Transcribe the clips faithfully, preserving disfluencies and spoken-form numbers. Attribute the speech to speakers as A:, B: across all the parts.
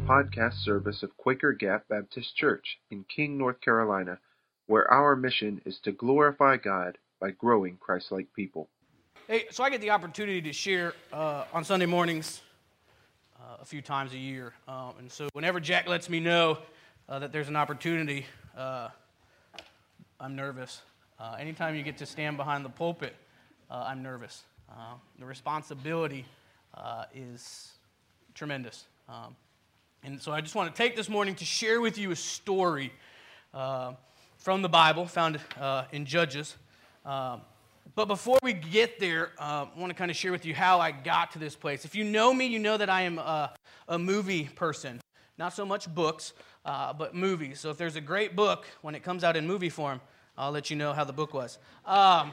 A: podcast service of Quaker Gap Baptist Church in King, North Carolina, where our mission is to glorify God by growing Christ-like people.
B: Hey, so I get the opportunity to share uh, on Sunday mornings uh, a few times a year, um, and so whenever Jack lets me know uh, that there's an opportunity, uh, I'm nervous. Uh, anytime you get to stand behind the pulpit, uh, I'm nervous. Uh, the responsibility uh, is tremendous. Um, and so I just want to take this morning to share with you a story uh, from the Bible found uh, in Judges. Um, but before we get there, uh, I want to kind of share with you how I got to this place. If you know me, you know that I am a, a movie person. Not so much books, uh, but movies. So if there's a great book, when it comes out in movie form, I'll let you know how the book was. Um,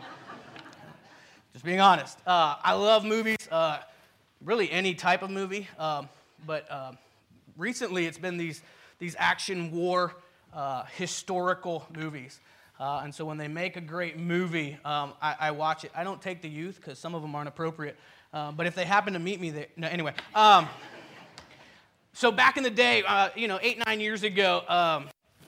B: just being honest. Uh, I love movies, uh, really any type of movie. Um, but uh, recently it's been these, these action war uh, historical movies. Uh, and so when they make a great movie, um, I, I watch it. I don't take the youth because some of them aren't appropriate. Uh, but if they happen to meet me, they, no, anyway. Um, so back in the day, uh, you know, eight, nine years ago, um,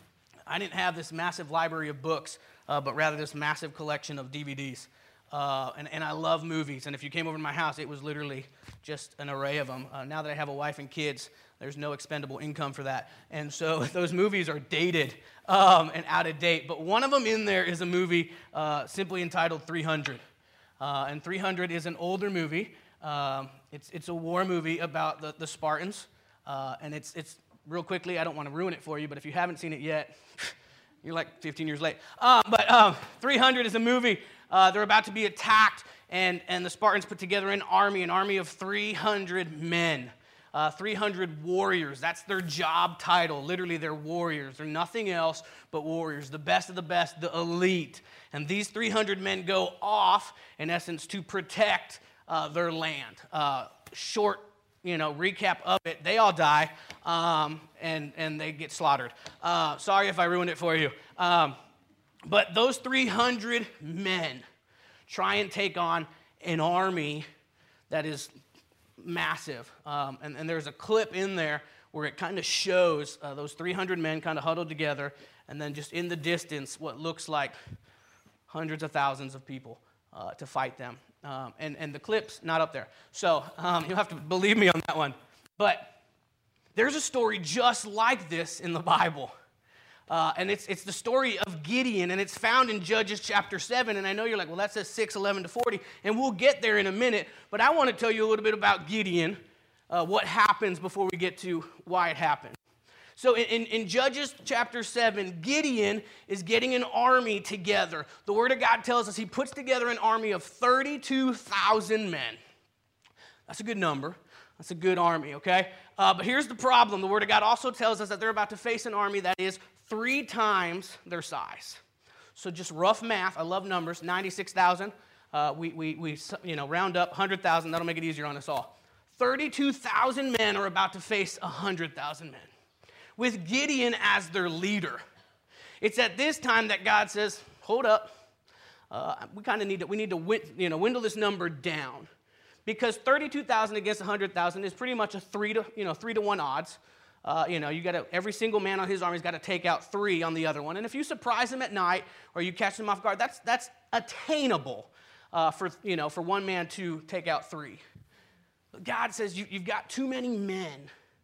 B: I didn't have this massive library of books, uh, but rather this massive collection of D V Ds. Uh, and, and I love movies. And if you came over to my house, it was literally just an array of them. Uh, now that I have a wife and kids, there's no expendable income for that. And so those movies are dated um, and out of date. But one of them in there is a movie uh, simply entitled three hundred. Uh, and three hundred is an older movie. Um, it's, it's a war movie about the, the Spartans. Uh, and it's, it's real quickly, I don't want to ruin it for you, but if you haven't seen it yet, you're like fifteen years late. Uh, but um, three hundred is a movie. Uh, they're about to be attacked, and, and the Spartans put together an army, an army of three hundred men, uh, three hundred warriors. That's their job title. Literally, they're warriors. They're nothing else but warriors, the best of the best, the elite. And these three hundred men go off, in essence, to protect uh, their land. Uh, short you know, recap of it, they all die, um, and, and they get slaughtered. Uh, sorry if I ruined it for you. Um, but those three hundred men try and take on an army that is massive. Um, and, and there's a clip in there where it kind of shows uh, those three hundred men kind of huddled together, and then just in the distance, what looks like hundreds of thousands of people uh, to fight them. Um, and, and the clip's not up there. So um, you'll have to believe me on that one. But there's a story just like this in the Bible. Uh, and it's it's the story of Gideon, and it's found in Judges chapter seven. And I know you're like, well, that says six, eleven to forty. And we'll get there in a minute. But I want to tell you a little bit about Gideon, uh, what happens before we get to why it happened. So in, in Judges chapter seven, Gideon is getting an army together. The Word of God tells us he puts together an army of thirty-two thousand men. That's a good number. That's a good army, okay? Uh, but here's the problem. The Word of God also tells us that they're about to face an army that is three times their size. So just rough math. I love numbers. ninety-six thousand. Uh, we, we, we you know, round up one hundred thousand. That'll make it easier on us all. thirty-two thousand men are about to face one hundred thousand men, with Gideon as their leader. It's at this time that God says, hold up, uh, we kind of need to, we need to you know, dwindle this number down. Because thirty-two thousand against one hundred thousand is pretty much a three to, you know, three to one odds. Uh, you know, you got to, every single man on his army's got to take out three on the other one. And if you surprise him at night or you catch him off guard, that's, that's attainable uh, for, you know, for one man to take out three. But God says you, you've got too many men.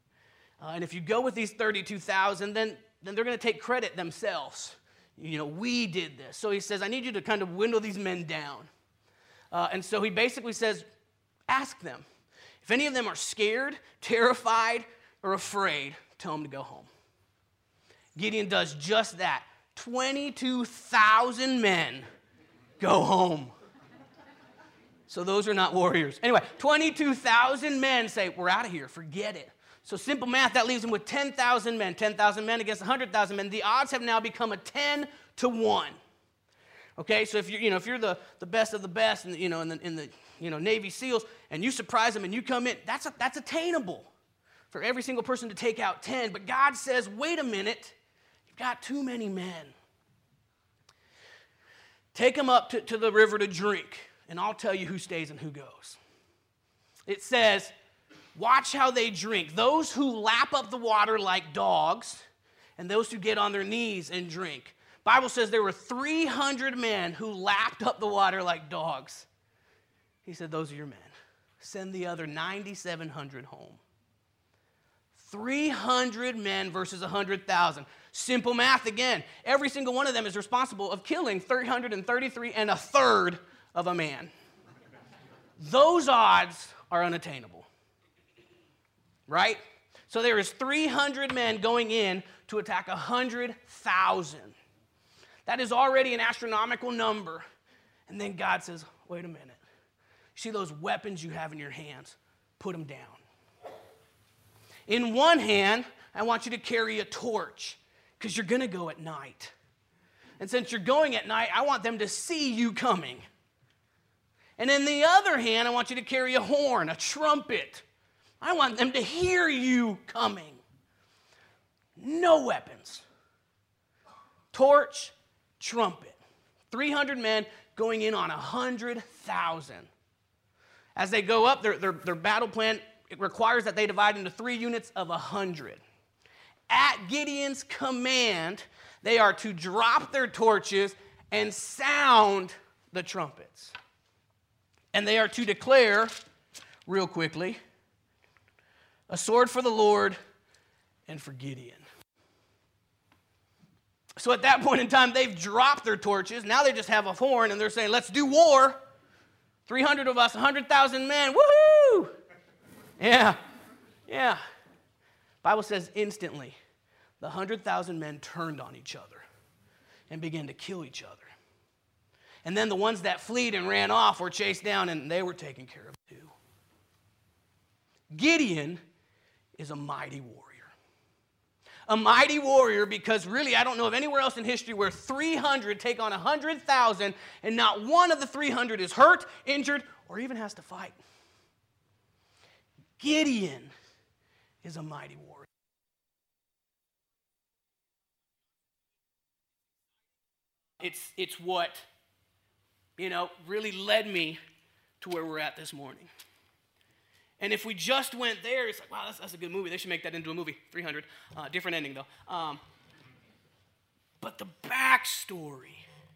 B: Uh, and if you go with these thirty-two thousand, then, then they're going to take credit themselves. You know, we did this. So he says, I need you to kind of dwindle these men down. Uh, and so he basically says, ask them. If any of them are scared, terrified, or afraid, tell them to go home. Gideon does just that. twenty-two thousand men go home. So those are not warriors. Anyway, twenty-two thousand men say, we're out of here, forget it. So simple math, that leaves them with ten thousand men. ten thousand men against one hundred thousand men. The odds have now become a ten to one. Okay, so if you're, you know, if you're the, the best of the best in, you know, in the, in the you know, Navy SEALs, and you surprise them and you come in, that's, a, that's attainable for every single person to take out ten. But God says, wait a minute, you've got too many men. Take them up to, to the river to drink, and I'll tell you who stays and who goes. It says, Watch how they drink. Those who lap up the water like dogs, and those who get on their knees and drink. Bible says there were three hundred men who lapped up the water like dogs. He said, those are your men. Send the other nine thousand seven hundred home. three hundred men versus one hundred thousand. Simple math again. Every single one of them is responsible of killing three hundred thirty-three and a third of a man. Those odds are unattainable. Right? So there is three hundred men going in to attack one hundred thousand. That is already an astronomical number. And then God says, wait a minute. See those weapons you have in your hands? Put them down. In one hand, I want you to carry a torch because you're going to go at night. And since you're going at night, I want them to see you coming. And in the other hand, I want you to carry a horn, a trumpet. I want them to hear you coming. No weapons. Torch, trumpet. three hundred men going in on one hundred thousand. As they go up, their, their, their battle plan, it requires that they divide into three units of one hundred. At Gideon's command, they are to drop their torches and sound the trumpets. And they are to declare, real quickly, a sword for the Lord and for Gideon. So at that point in time, they've dropped their torches. Now they just have a horn, and they're saying, let's do war. three hundred of us, one hundred thousand men. Woohoo! Yeah, yeah. Bible says instantly, the one hundred thousand men turned on each other and began to kill each other. And then the ones that fled and ran off were chased down, and they were taken care of too. Gideon is a mighty warrior. A mighty warrior because really I don't know of anywhere else in history where three hundred take on one hundred thousand and not one of the three hundred is hurt, injured, or even has to fight. Gideon is a mighty warrior. It's, it's what, you know, really led me to where we're at this morning. And if we just went there, it's like, wow, that's, that's a good movie. They should make that into a movie. three hundred. Uh, different ending, though. Um, but the backstory,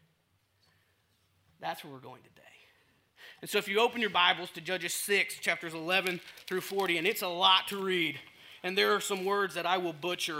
B: that's where we're going today. And so if you open your Bibles to Judges six, chapters eleven through forty, and it's a lot to read. And there are some words that I will butcher,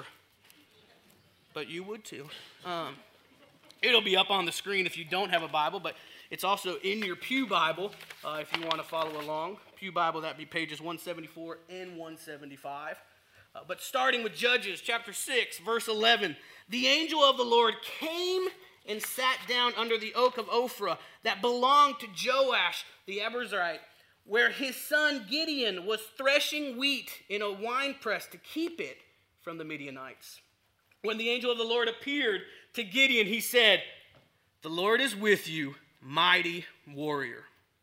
B: but you would too. Um, it'll be up on the screen if you don't have a Bible, but it's also in your Pew Bible uh, if you want to follow along. Pew Bible, that'd be pages one seventy-four and one seventy-five. Uh, but starting with Judges chapter six, verse eleven. The angel of the Lord came and sat down under the oak of Ophrah that belonged to Joash the Abiezrite, where his son Gideon was threshing wheat in a winepress to keep it from the Midianites. When the angel of the Lord appeared to Gideon, he said, "The Lord is with you, mighty warrior."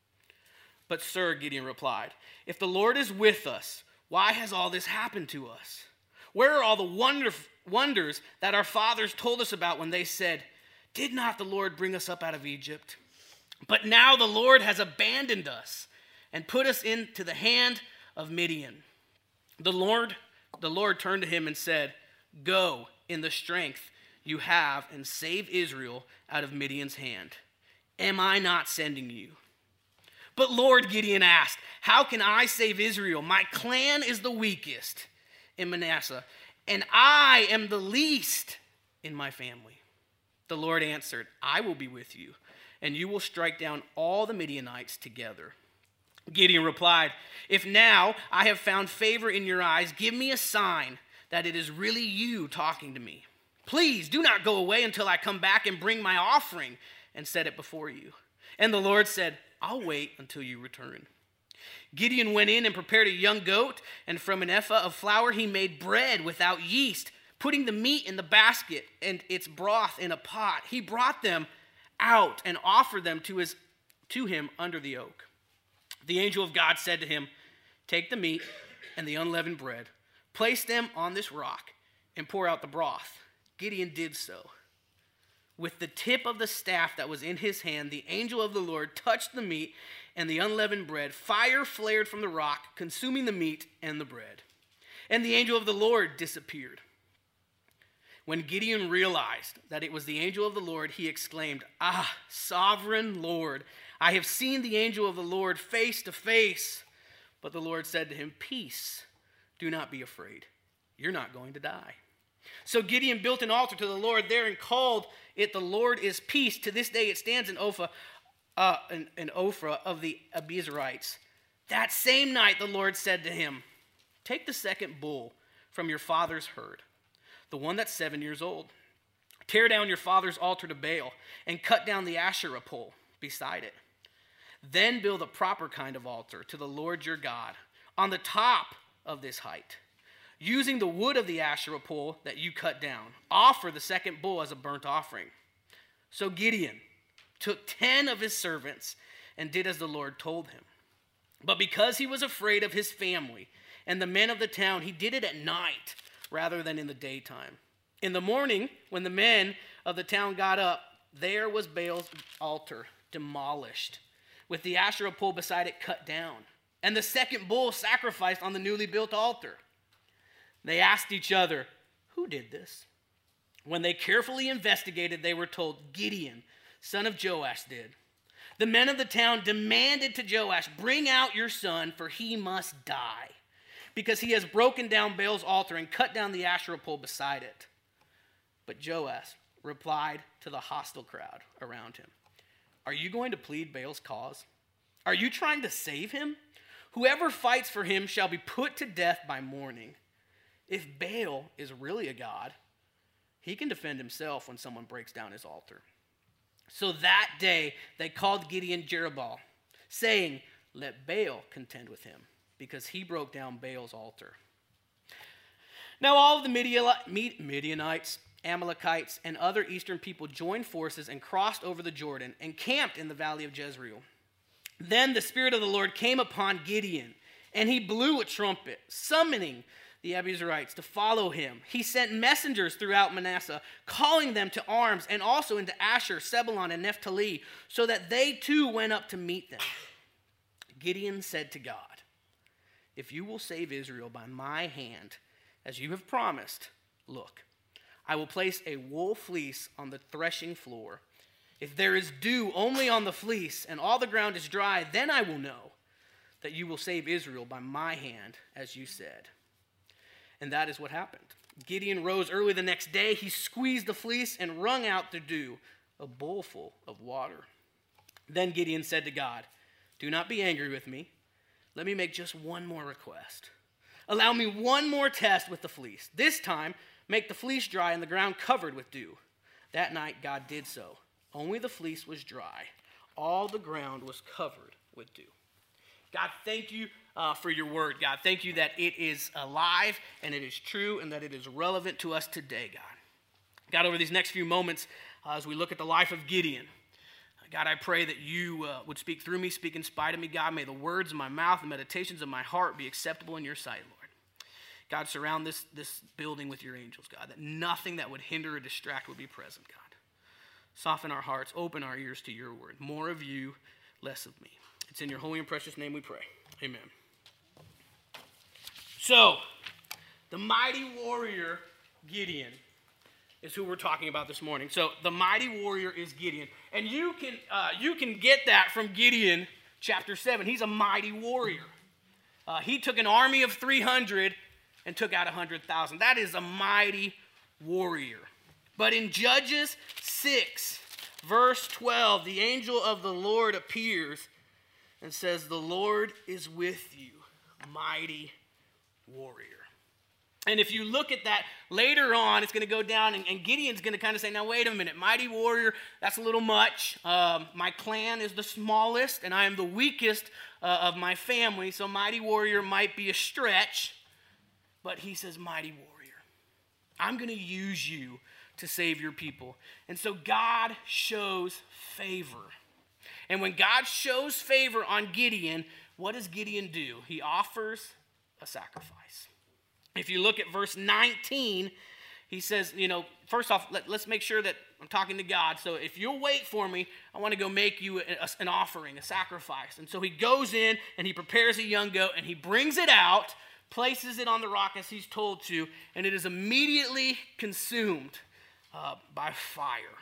B: "But sir," Gideon replied, "if the Lord is with us, why has all this happened to us? Where are all the wonder, wonders that our fathers told us about when they said, 'Did not the Lord bring us up out of Egypt?' But now the Lord has abandoned us and put us into the hand of Midian." The Lord, the Lord turned to him and said, "Go in the strength you have and save Israel out of Midian's hand. Am I not sending you?" "But Lord," Gideon asked, "how can I save Israel? My clan is the weakest in Manasseh, and I am the least in my family." The Lord answered, "I will be with you, and you will strike down all the Midianites together." Gideon replied, "If now I have found favor in your eyes, give me a sign that it is really you talking to me. Please do not go away until I come back and bring my offering and set it before you." And the Lord said, "I'll wait until you return." Gideon went in and prepared a young goat, and from an ephah of flour he made bread without yeast, putting the meat in the basket and its broth in a pot. He brought them out and offered them to, his, to him under the oak. The angel of God said to him, "Take the meat and the unleavened bread, place them on this rock, and pour out the broth." Gideon did so. With the tip of the staff that was in his hand, the angel of the Lord touched the meat and the unleavened bread. Fire flared from the rock, consuming the meat and the bread. And the angel of the Lord disappeared. When Gideon realized that it was the angel of the Lord, he exclaimed, "Ah, sovereign Lord, I have seen the angel of the Lord face to face." But the Lord said to him, "Peace, do not be afraid. You're not going to die." So Gideon built an altar to the Lord there and called it "The Lord is Peace." To this day it stands in Ophrah, uh, in, in Ophrah of the Abiezrites. That same night the Lord said to him, "Take the second bull from your father's herd, the one that's seven years old. Tear down your father's altar to Baal and cut down the Asherah pole beside it. Then build a proper kind of altar to the Lord your God on the top of this height. Using the wood of the Asherah pole that you cut down, offer the second bull as a burnt offering." So Gideon took ten of his servants and did as the Lord told him. But because he was afraid of his family and the men of the town, he did it at night rather than in the daytime. In the morning, when the men of the town got up, there was Baal's altar demolished, with the Asherah pole beside it cut down, and the second bull sacrificed on the newly built altar. They asked each other, "Who did this?" When they carefully investigated, they were told, "Gideon, son of Joash, did." The men of the town demanded to Joash, "Bring out your son, for he must die, because he has broken down Baal's altar and cut down the Asherah pole beside it." But Joash replied to the hostile crowd around him, "Are you going to plead Baal's cause? Are you trying to save him? Whoever fights for him shall be put to death by morning. If Baal is really a god, he can defend himself when someone breaks down his altar." So that day they called Gideon Jerubbaal, saying, "Let Baal contend with him, because he broke down Baal's altar." Now all of the Midianites, Amalekites, and other eastern people joined forces and crossed over the Jordan and camped in the valley of Jezreel. Then the Spirit of the Lord came upon Gideon, and he blew a trumpet, summoning the Abiezrites to follow him. He sent messengers throughout Manasseh, calling them to arms, and also into Asher, Zebulun, and Naphtali, so that they too went up to meet them. Gideon said to God, "If you will save Israel by my hand, as you have promised, look, I will place a wool fleece on the threshing floor. If there is dew only on the fleece and all the ground is dry, then I will know that you will save Israel by my hand, as you said." And that is what happened. Gideon rose early the next day. He squeezed the fleece and wrung out the dew, a bowlful of water. Then Gideon said to God, "Do not be angry with me. Let me make just one more request. Allow me one more test with the fleece. This time, make the fleece dry and the ground covered with dew." That night, God did so. Only the fleece was dry. All the ground was covered with dew. God, thank you uh, for your word. God, thank you that it is alive and it is true and that it is relevant to us today, God. God, over these next few moments, uh, as we look at the life of Gideon, God, I pray that you uh, would speak through me, speak in spite of me. God, may the words of my mouth and meditations of my heart be acceptable in your sight, Lord. God, surround this, this building with your angels, God, that nothing that would hinder or distract would be present, God. Soften our hearts, open our ears to your word. More of you, less of me. It's in your holy and precious name we pray. Amen. So, the mighty warrior Gideon is who we're talking about this morning. So, the mighty warrior is Gideon. And you can, uh, you can get that from Gideon chapter seven. He's a mighty warrior. Uh, he took an army of three hundred and took out one hundred thousand. That is a mighty warrior. But in Judges six, verse twelve, the angel of the Lord appears and says, "The Lord is with you, mighty warrior." And if you look at that later on, it's going to go down, and, and Gideon's going to kind of say, "Now wait a minute, mighty warrior, that's a little much. Um, my clan is the smallest, and I am the weakest uh, of my family, so mighty warrior might be a stretch." But he says, "Mighty warrior, I'm going to use you to save your people." And so God shows favor. And when God shows favor on Gideon, what does Gideon do? He offers a sacrifice. If you look at verse nineteen, he says, you know, first off, let, let's make sure that I'm talking to God. So if you'll wait for me, I want to go make you a, a, an offering, a sacrifice. And so he goes in and he prepares a young goat and he brings it out, places it on the rock as he's told to, and it is immediately consumed uh, by fire.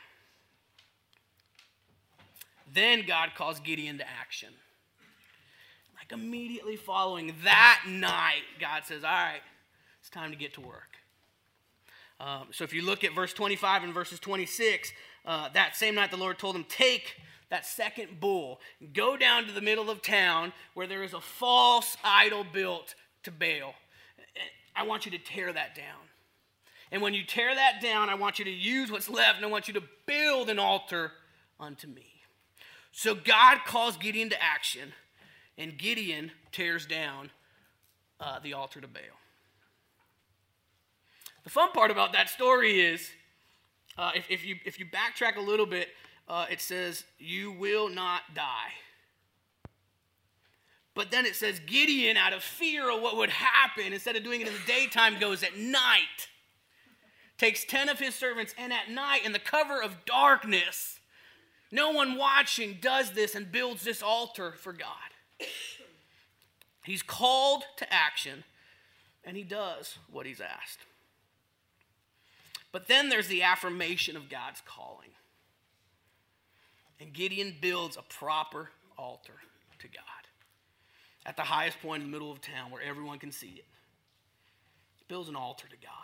B: Then God calls Gideon to action. Like immediately following that night, God says, all right, it's time to get to work. Um, so if you look at verse twenty-five and verses twenty-six, uh, that same night the Lord told him, take that second bull, go down to the middle of town where there is a false idol built to Baal. I want you to tear that down. And when you tear that down, I want you to use what's left, and I want you to build an altar unto me. So God calls Gideon to action, and Gideon tears down uh, the altar to Baal. The fun part about that story is, uh, if, if, you, if you backtrack a little bit, uh, it says, you will not die. But then it says Gideon, out of fear of what would happen, instead of doing it in the daytime, goes at night, takes ten of his servants, and at night, in the cover of darkness, no one watching, does this and builds this altar for God. He's called to action, and he does what he's asked. But then there's the affirmation of God's calling. And Gideon builds a proper altar to God at the highest point in the middle of town where everyone can see it. He builds an altar to God.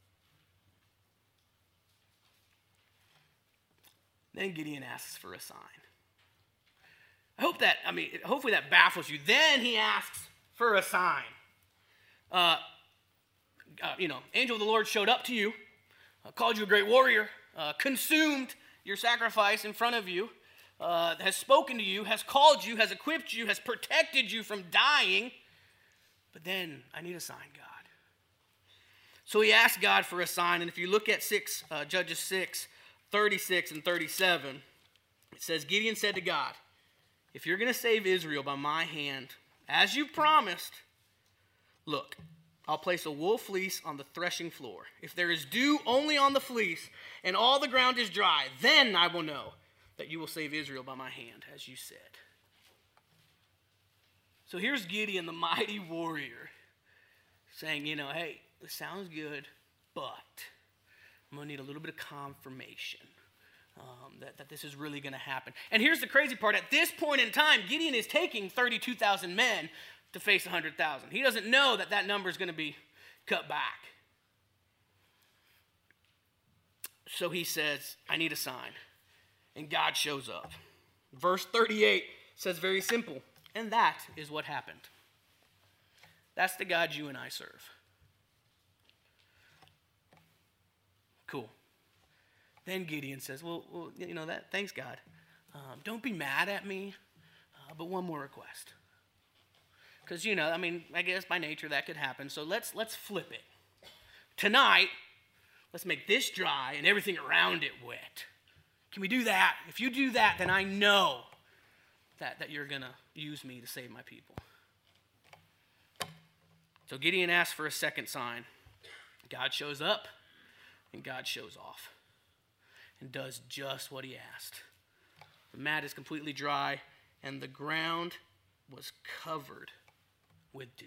B: Then Gideon asks for a sign. I hope that, I mean, hopefully that baffles you. Then he asks for a sign. Uh, uh, you know, angel of the Lord showed up to you, uh, called you a great warrior, uh, consumed your sacrifice in front of you, uh, has spoken to you, has called you, has equipped you, has protected you from dying. But then I need a sign, God. So he asked God for a sign, and if you look at six, uh, Judges six, thirty-six and thirty-seven, it says, Gideon said to God, if you're going to save Israel by my hand, as you promised, look, I'll place a wool fleece on the threshing floor. If there is dew only on the fleece and all the ground is dry, then I will know that you will save Israel by my hand, as you said. So here's Gideon, the mighty warrior, saying, you know, hey, this sounds good, but I'm going to need a little bit of confirmation um, that, that this is really going to happen. And here's the crazy part. At this point in time, Gideon is taking thirty-two thousand men to face one hundred thousand. He doesn't know that that number is going to be cut back. So he says, I need a sign. And God shows up. Verse thirty-eight says very simple, and that is what happened. That's the God you and I serve. Cool. Then Gideon says, well, well you know, that. Thanks, God. Um, don't be mad at me, uh, but one more request. Because, you know, I mean, I guess by nature that could happen. So let's let's flip it. Tonight, let's make this dry and everything around it wet. Can we do that? If you do that, then I know that, that you're going to use me to save my people. So Gideon asks for a second sign. God shows up. And God shows off and does just what he asked. The mat is completely dry, and the ground was covered with dew.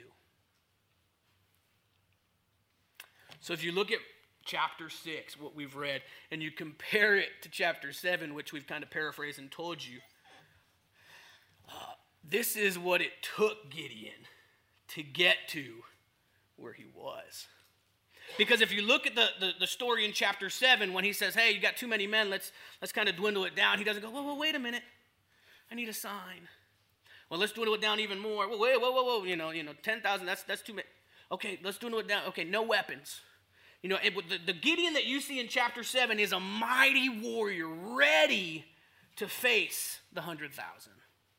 B: So if you look at chapter six, what we've read, and you compare it to chapter seven, which we've kind of paraphrased and told you, uh, this is what it took Gideon to get to where he was. Because if you look at the, the, the story in chapter seven, when he says, hey, you got too many men, let's, let's kind of dwindle it down. He doesn't go, whoa, whoa, wait a minute. I need a sign. Well, let's dwindle it down even more. Whoa, wait, whoa, whoa, whoa, you know, you know, ten thousand, that's, that's too many. Okay, let's dwindle it down. Okay, no weapons. You know, it, the, the Gideon that you see in chapter seven is a mighty warrior ready to face the one hundred thousand.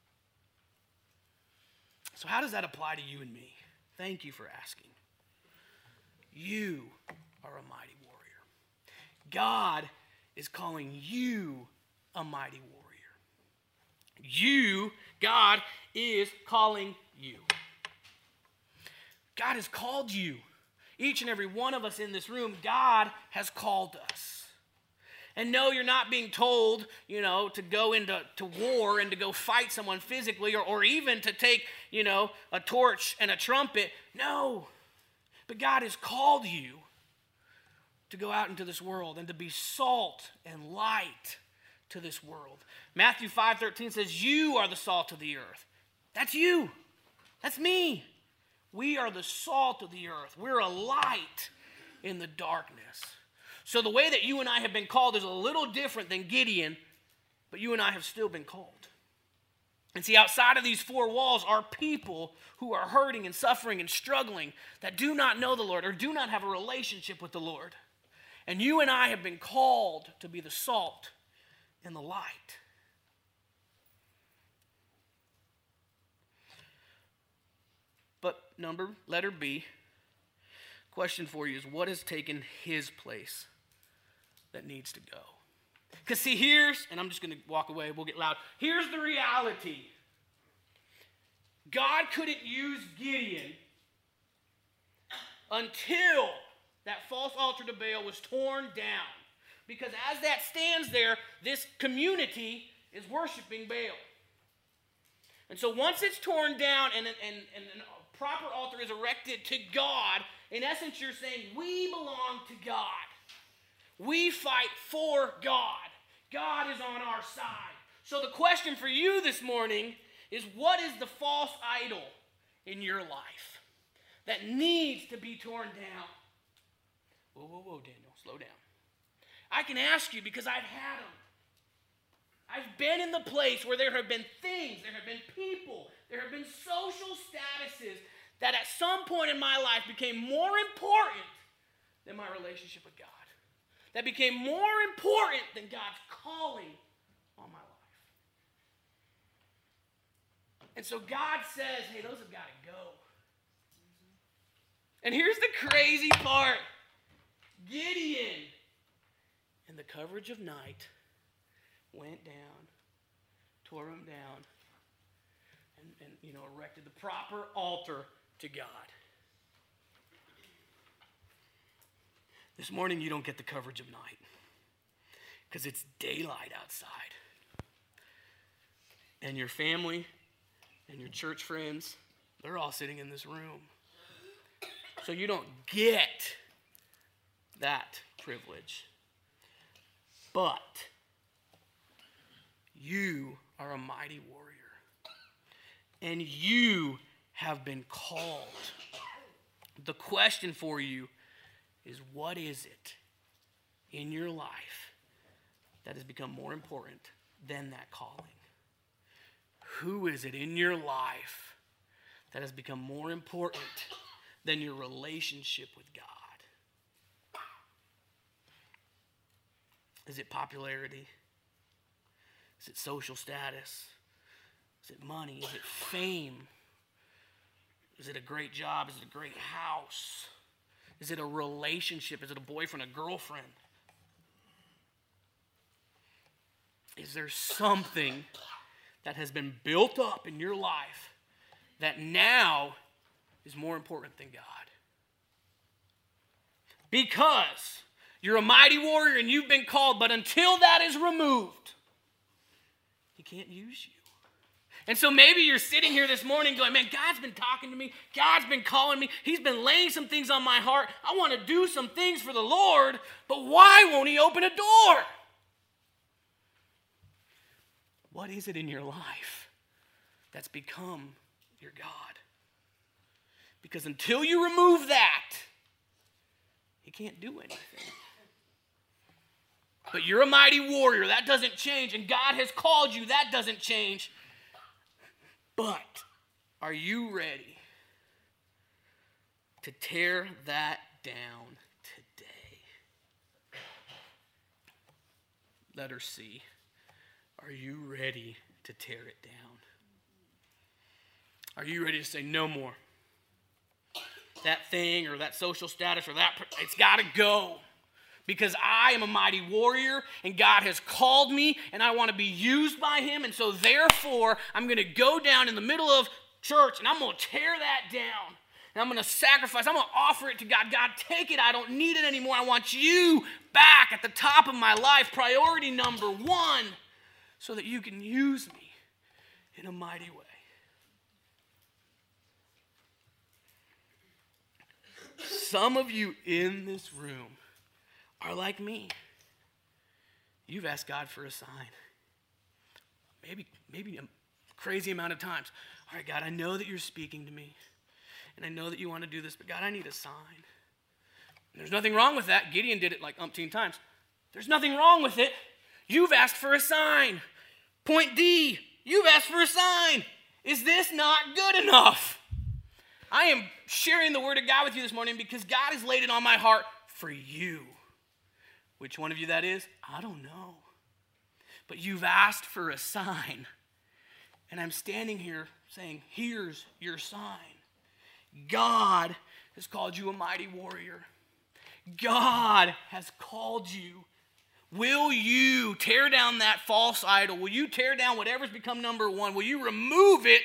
B: So how does that apply to you and me? Thank you for asking. You are a mighty warrior. God is calling you a mighty warrior. You, God is calling you. God has called you Each and every one of us in this room, God has called us. And no, you're not being told, you know, to go into to war and to go fight someone physically or, or even to take, you know, a torch and a trumpet. No. But God has called you to go out into this world and to be salt and light to this world. Matthew five thirteen says, you are the salt of the earth. That's you. That's me. We are the salt of the earth. We're a light in the darkness. So the way that you and I have been called is a little different than Gideon, but you and I have still been called. And see, outside of these four walls are people who are hurting and suffering and struggling that do not know the Lord or do not have a relationship with the Lord. And you and I have been called to be the salt and the light. But number, letter B, question for you is, what has taken his place that needs to go? Because see, here's, and I'm just going to walk away, we'll get loud. Here's the reality. God couldn't use Gideon until that false altar to Baal was torn down. Because as that stands there, this community is worshiping Baal. And so once it's torn down and, and, and a proper altar is erected to God, in essence you're saying, we belong to God. We fight for God. God is on our side. So the question for you this morning is, what is the false idol in your life that needs to be torn down? Whoa, whoa, whoa, Daniel, slow down. I can ask you because I've had them. I've been in the place where there have been things, there have been people, there have been social statuses that at some point in my life became more important than my relationship with God. That became more important than God's calling on my life. And so God says, hey, those have got to go. And here's the crazy part. Gideon, in the coverage of night, went down, tore them down, and, and you know, erected the proper altar to God. This morning you don't get the coverage of night because it's daylight outside. And your family and your church friends, they're all sitting in this room. So you don't get that privilege. But you are a mighty warrior. And you have been called. The question for you is, what is it in your life that has become more important than that calling? Who is it in your life that has become more important than your relationship with God? Is it popularity? Is it social status? Is it money? Is it fame? Is it a great job? Is it a great house? Is it a relationship? Is it a boyfriend, a girlfriend? Is there something that has been built up in your life that now is more important than God? Because you're a mighty warrior and you've been called, but until that is removed, He can't use you. And so maybe you're sitting here this morning going, man, God's been talking to me. God's been calling me. He's been laying some things on my heart. I want to do some things for the Lord, but why won't He open a door? What is it in your life that's become your God? Because until you remove that, He can't do anything. But you're a mighty warrior. That doesn't change. And God has called you. That doesn't change. But are you ready to tear that down today? Letter C. Are you ready to tear it down? Are you ready to say no more? That thing or that social status or that, it's got to go. Because I am a mighty warrior and God has called me and I want to be used by Him. And so therefore, I'm going to go down in the middle of church and I'm going to tear that down. and I'm going to sacrifice. I'm going to offer it to God. God, take it. I don't need it anymore. I want you back at the top of my life, priority number one, so that you can use me in a mighty way. Some of you in this room are like me. You've asked God for a sign. Maybe, maybe a crazy amount of times. All right, God, I know that you're speaking to me. And I know that you want to do this, but God, I need a sign. And there's nothing wrong with that. Gideon did it like umpteen times. There's nothing wrong with it. You've asked for a sign. Point D, you've asked for a sign. Is this not good enough? I am sharing the word of God with you this morning because God has laid it on my heart for you. Which one of you that is? I don't know. But you've asked for a sign. And I'm standing here saying, here's your sign. God has called you a mighty warrior. God has called you. Will you tear down that false idol? Will you tear down whatever's become number one? Will you remove it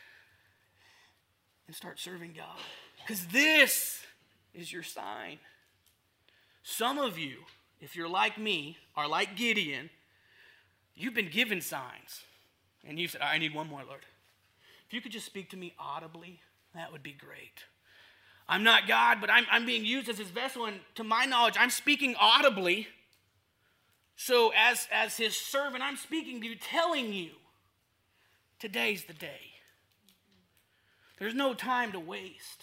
B: and start serving God? Because this is your sign. Some of you, if you're like me, are like Gideon, you've been given signs. And you said, I need one more, Lord. If you could just speak to me audibly, that would be great. I'm not God, but I'm, I'm being used as his vessel, and to my knowledge, I'm speaking audibly. So as, as his servant, I'm speaking to you, telling you, today's the day. There's no time to waste.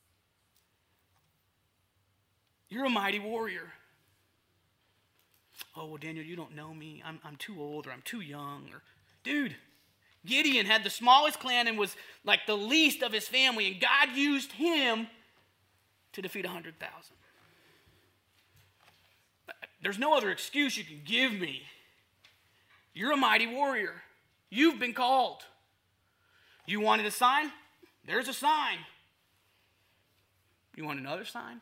B: You're a mighty warrior. Oh, well, Daniel, you don't know me. I'm, I'm too old, or I'm too young. Or, dude, Gideon had the smallest clan and was like the least of his family, and God used him to defeat one hundred thousand. There's no other excuse you can give me. You're a mighty warrior. You've been called. You wanted a sign? There's a sign. You want another sign?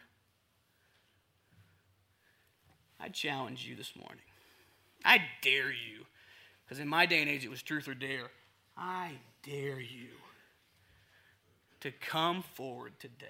B: I challenge you this morning. I dare you. Because in my day and age, it was truth or dare. I dare you to come forward today.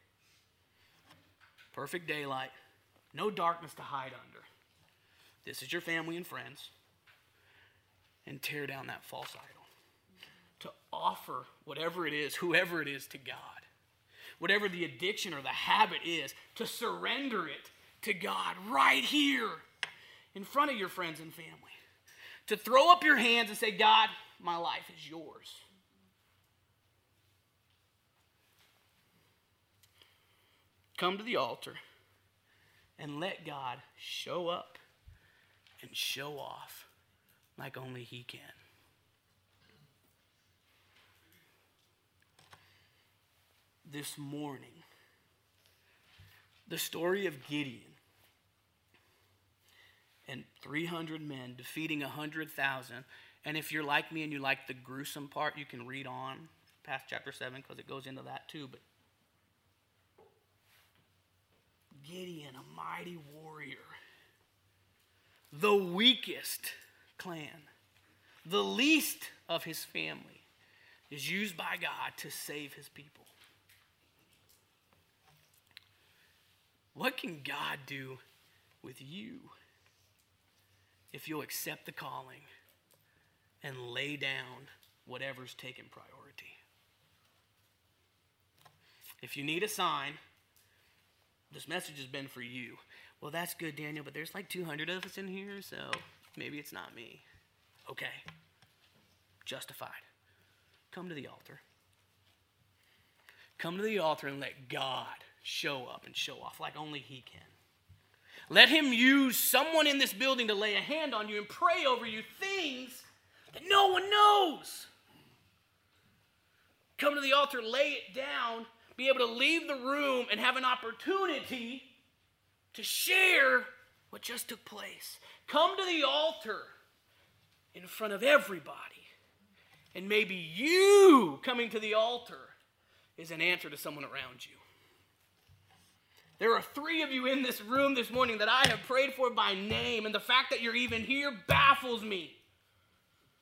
B: Perfect daylight. No darkness to hide under. This is your family and friends. And tear down that false idol. To offer whatever it is, whoever it is, to God. Whatever the addiction or the habit is, to surrender it to God right here in front of your friends and family. To throw up your hands and say, God, my life is yours. Come to the altar and let God show up and show off like only he can. This morning, the story of Gideon and three hundred men defeating one hundred thousand. And if you're like me and you like the gruesome part, you can read on past chapter seven because it goes into that too. But Gideon, a mighty warrior, the weakest clan, the least of his family, is used by God to save his people. What can God do with you if you'll accept the calling and lay down whatever's taken priority? If you need a sign, this message has been for you. Well, that's good, Daniel, but there's like two hundred of us in here, so maybe it's not me. Okay. Justified. Come to the altar. Come to the altar and let God show up and show off like only he can. Let him use someone in this building to lay a hand on you and pray over you things that no one knows. Come to the altar, lay it down, be able to leave the room and have an opportunity to share what just took place. Come to the altar in front of everybody. And maybe you coming to the altar is an answer to someone around you. There are three of you in this room this morning that I have prayed for by name, and the fact that you're even here baffles me.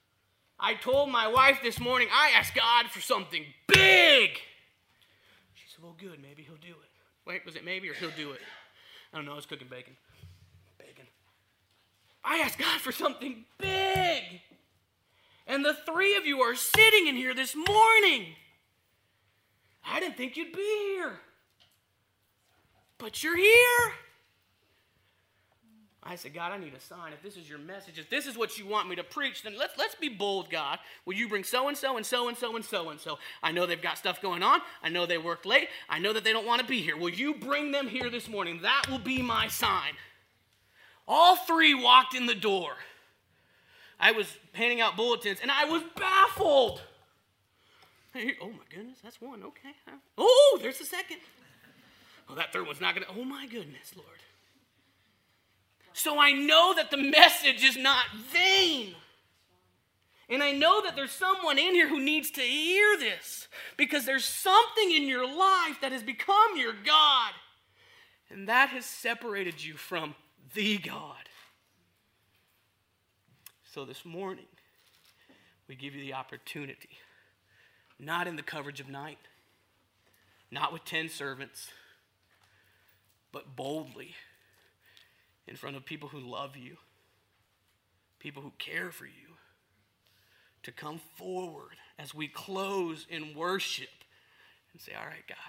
B: I told my wife this morning, I asked God for something big. She said, well, good, maybe he'll do it. Wait, was it maybe or he'll do it? I don't know, I was cooking bacon. Bacon. I asked God for something big. And the three of you are sitting in here this morning. I didn't think you'd be here. But you're here. I said, God, I need a sign. If this is your message, if this is what you want me to preach, then let's, let's be bold, God. Will you bring so-and-so and so-and-so and so-and-so? I know they've got stuff going on. I know they worked late. I know that they don't want to be here. Will you bring them here this morning? That will be my sign. All three walked in the door. I was handing out bulletins, and I was baffled. Hey, oh, my goodness, that's one. Okay. Oh, there's the second. Oh, that third one's not going to. Oh, my goodness, Lord. So I know that the message is not vain. And I know that there's someone in here who needs to hear this, because there's something in your life that has become your God, and that has separated you from the God. So this morning, we give you the opportunity, not in the coverage of night, not with ten servants, but boldly in front of people who love you, people who care for you, to come forward as we close in worship and say, all right, God,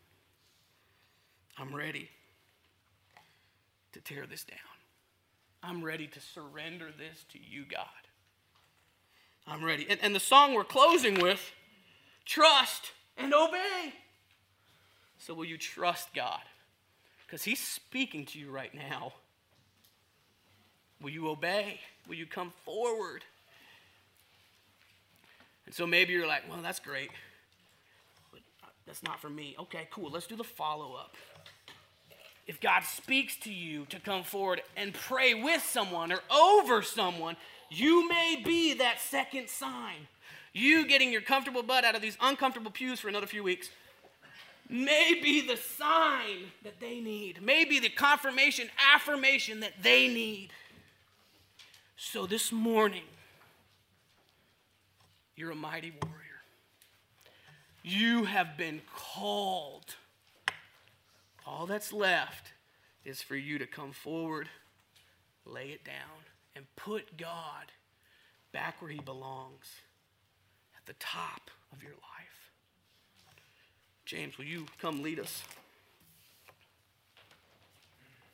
B: I'm ready to tear this down. I'm ready to surrender this to you, God. I'm ready. And, and the song we're closing with, trust and obey. So will you trust God? Because he's speaking to you right now. Will you obey? Will you come forward? And so maybe you're like, well, that's great, but that's not for me. Okay, cool. Let's do the follow-up. If God speaks to you to come forward and pray with someone or over someone, you may be that second sign. You getting your comfortable butt out of these uncomfortable pews for another few weeks may be the sign that they need. Maybe the confirmation, affirmation that they need. So this morning, you're a mighty warrior. You have been called. All that's left is for you to come forward, lay it down, and put God back where he belongs, at the top of your life. James, will you come lead us?